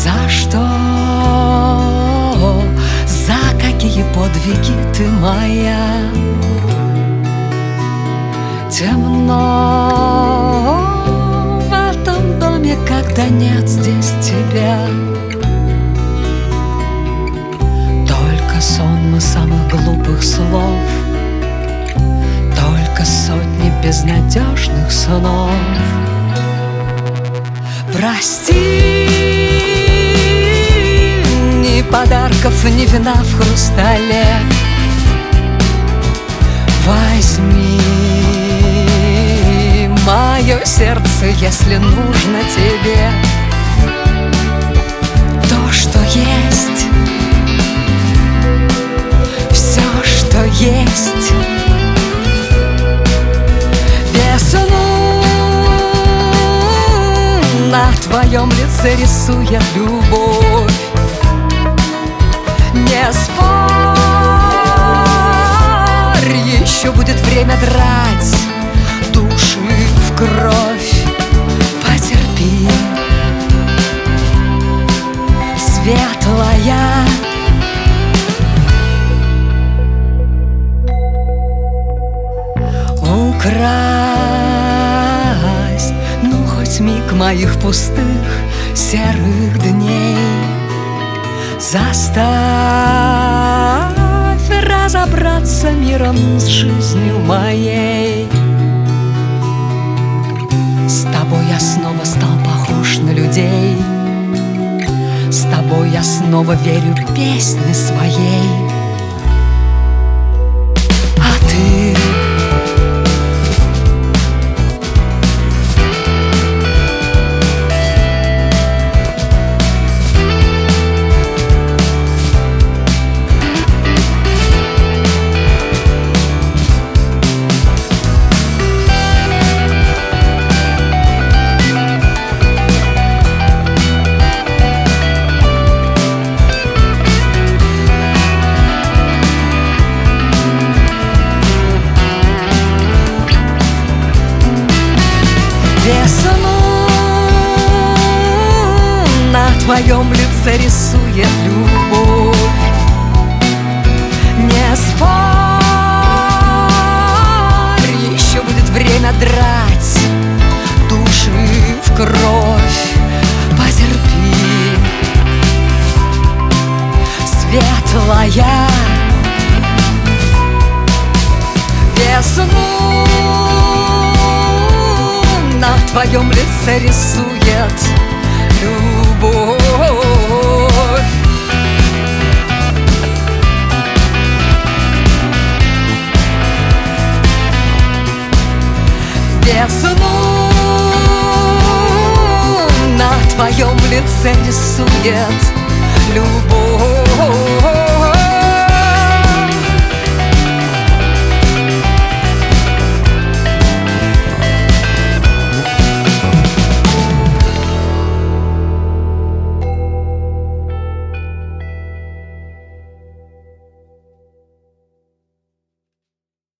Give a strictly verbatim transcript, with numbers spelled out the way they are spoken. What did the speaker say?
За что? За какие подвиги ты моя? Темно в этом доме, когда нет здесь тебя. Только сонмы самых глупых слов, только сотни безнадежных снов. Прости, ни подарков, ни вина в хрустале. Возьми мое сердце, если нужно тебе. То, что есть, все, что есть. Весну на твоем лице рисует любовь. Не спорь, еще будет время драть души в кровь. Потерпи, светлая. Украсть, ну хоть миг моих пустых серых дней. Заставь разобраться миром с жизнью моей. С тобой я снова стал похож на людей. С тобой я снова верю песне своей. А ты? Весну на твоем лице рисует любовь. Не спорь, еще будет время драть души в кровь. Потерпи, светлая. Весну на твоем лице рисует любовь. Весну на твоем лице рисует любовь.